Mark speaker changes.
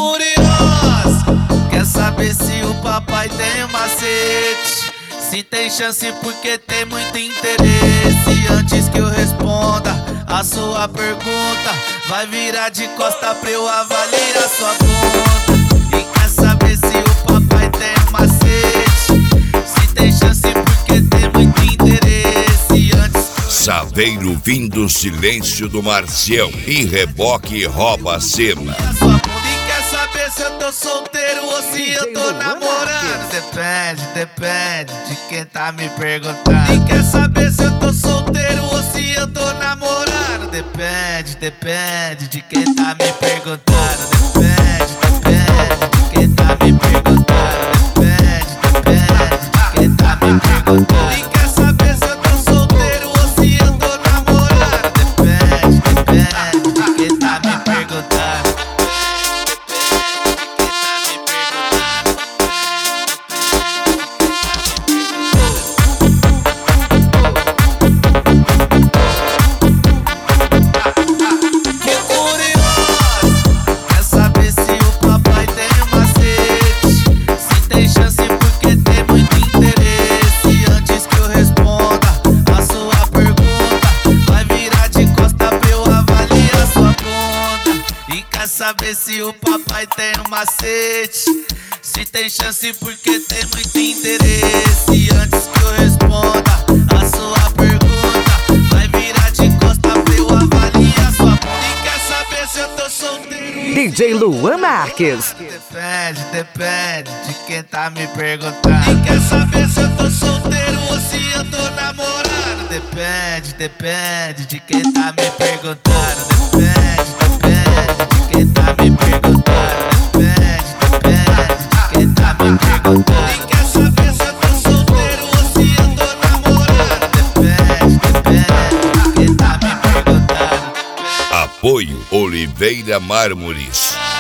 Speaker 1: curioso, quer saber se o papai tem macete? Se tem chance porque tem muito interesse. Antes que eu responda a sua pergunta, vai virar de costa pra eu avaliar sua bunda. E quer saber se o papai tem macete? Se tem chance porque tem muito interesse. Antes
Speaker 2: Saveiro vindo silêncio do Marcião e reboque rouba a cena.
Speaker 1: E quer saber se eu tô solteiro ou se eu tô namorando? Depende de quem tá me perguntando. E quer saber se eu tô solteiro ou se eu tô namorando? Depende de quem tá me perguntando. Depende de quem tá me perguntando. Depende de quem tá me perguntando. E quer saber se eu tô solteiro ou se eu tô namorando? Depende de quem tá me perguntando. Saber se o papai tem um macete? Se tem chance porque tem muito interesse. Antes que eu responda a sua pergunta, vai virar de costa pra eu avaliar sua bunda. E quer saber se eu tô solteiro?
Speaker 3: DJ Luan Marques.
Speaker 1: Depende de quem tá me perguntando. E quer saber se eu tô solteiro ou se eu tô namorando? Depende de quem tá me perguntando. Depende de quem tá me perguntando. Depende de quem tá me perguntando. E quer saber se eu tô solteiro ou se eu tô namorando? Depende de quem tá me perguntando.
Speaker 2: Apoio Oliveira Mármores.